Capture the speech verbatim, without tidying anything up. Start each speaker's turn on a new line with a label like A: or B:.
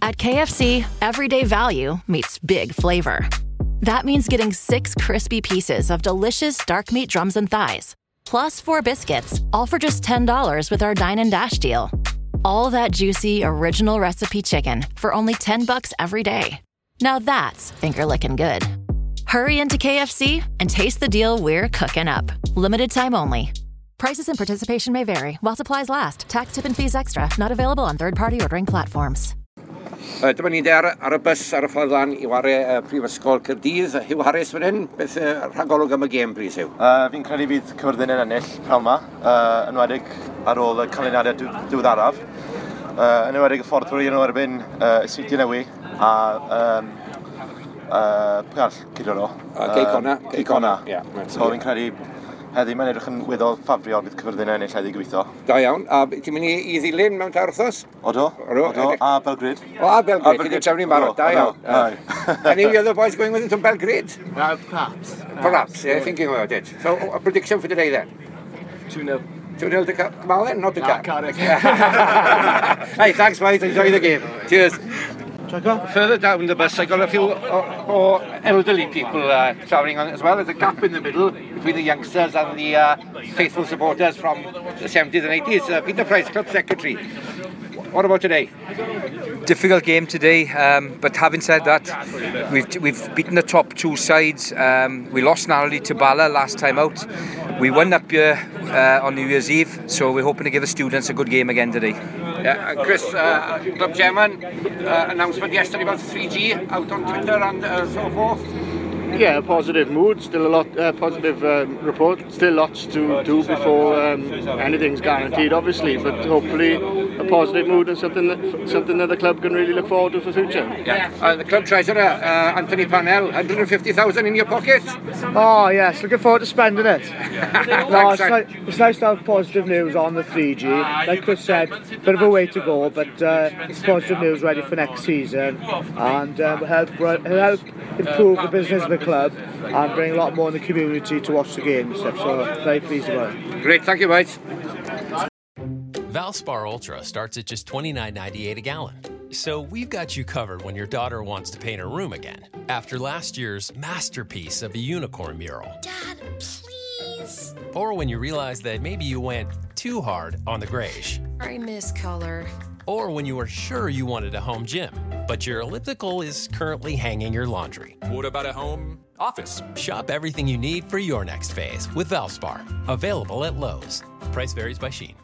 A: At K F C, everyday value meets big flavor. That means getting six crispy pieces of delicious dark meat drums and thighs, plus four biscuits, all for just ten dollars with our Dine and Dash deal. All that juicy, original recipe chicken for only ten bucks every day. Now that's finger-licking good. Hurry into K F C and taste the deal we're cooking up. Limited time only. Prices and participation may vary while supplies last. Tax, tip and fees extra. Not available on third-party ordering platforms.
B: Uh, dyma ni ar, ar y bus ar y ffordd lan i wario uh, Prifysgol Caerdydd. Hugh Harris fan hyn, beth uh, rhagolwg am y gêm, plis Hugh?
C: Uh, fi'n credu bydd Cyfyrddin yn ennill pnawn yma, uh, yn wedi ar ôl y canlyniadau diweddaraf. Uh, yn wedi y ffordd trwy yn erbyn uh, y City Newy a um, uh, pwy all gyda nhw?
B: Uh, Geicona.
C: Geicona.
B: Yeah,
C: so fi'n credu heddi mae'n edrych yn weddol ffafriol bydd Cyfyrddin yn ennill heddi gweithio.
B: Da iawn. A ti'n mynd i ddilyn mewn tair wrthos?
C: Odo,
B: Odo,
C: odo, a Belgrade.
B: O, a Belgrade. Belgrade. Ti'n mynd barod, da iawn. Any of the other boys going with it to Belgrade?
D: Uh, perhaps.
B: Perhaps, yeah, thinking about it. So, a prediction for today then?
D: two nil.
B: two nil to Cardiff? Not to
D: Nah,
B: Cardiff.
D: Cardiff.
B: Hey, thanks mate, enjoy the game. Cheers. Further down the bus, I got a few uh, uh, elderly people uh, travelling on as well. There's a gap in the middle between the youngsters and the uh, faithful supporters from the seventies and eighties. Uh, Peter Price, Club Secretary. What about today?
E: Difficult game today, um, but having said that, we've we've beaten the top two sides. Um, we lost narrowly to Bala last time out. We won up here uh, on New Year's Eve, so we're hoping to give the students a good game again today.
B: Yeah, uh, Chris, uh, Club Chairman, uh, announcement yesterday about three G out on Twitter and uh, so forth.
D: Yeah, positive mood, still a lot, uh, positive um, report, still lots to do before um, anything's guaranteed obviously, but hopefully a positive mood and something that, something that the club can really look forward to for future.
B: Yeah, uh, the club treasurer, uh, Anthony Parnell, one hundred fifty thousand in your pocket?
F: Oh yes, looking forward to spending it. no, it's,
B: Thanks,
F: ni- it's nice to have positive news on the three G. Like Chris said, bit of a way to go, but uh, it's positive news ready for next season, and uh, will help, will help improve the business of the club and bring a lot more in the community to watch the game and stuff, so very pleased about it.
B: Great, thank you mate.
G: Valspar Ultra starts at just twenty-nine ninety-eight a gallon. So we've got you covered when your daughter wants to paint her room again after last year's masterpiece of a unicorn mural.
H: Dad, please.
G: Or when you realize that maybe you went too hard on the grayish.
H: I miss color.
G: Or when you were sure you wanted a home gym, but your elliptical is currently hanging your laundry.
I: What about a home office?
G: Shop everything you need for your next phase with Valspar. Available at Lowe's. Price varies by Shein.